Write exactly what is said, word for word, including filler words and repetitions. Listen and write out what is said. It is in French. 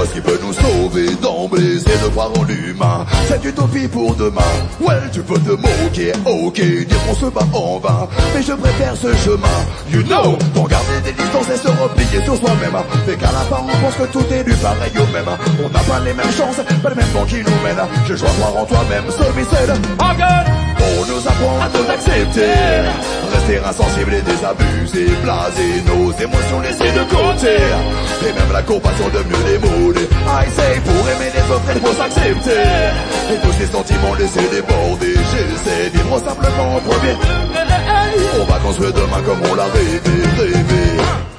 moi ce qui peut nous sauver d'emblée, c'est de croire en l'humain. Cette utopie pour demain, ouais tu peux te moquer, ok, dire qu'on se bat en vain, mais je préfère ce chemin, you know. Pour garder des distances et se replier sur soi-même, mais qu'à la fin on pense que tout est du pareil au même. On n'a pas les mêmes chances, pas le même vent qui nous mène. Je dois croire en toi-même, seul mais seul. On nous apprend à nous accepter, rester insensible et désabusé, blaser nos émotions laissées de côté, et même la compassion de mieux les moder. I say, pour aimer les autres il faut s'accepter, et tous ces sentiments laissés déborder. J'essaie de vivre simplement en premier. On va construire demain comme on l'a rêvé, rêvé.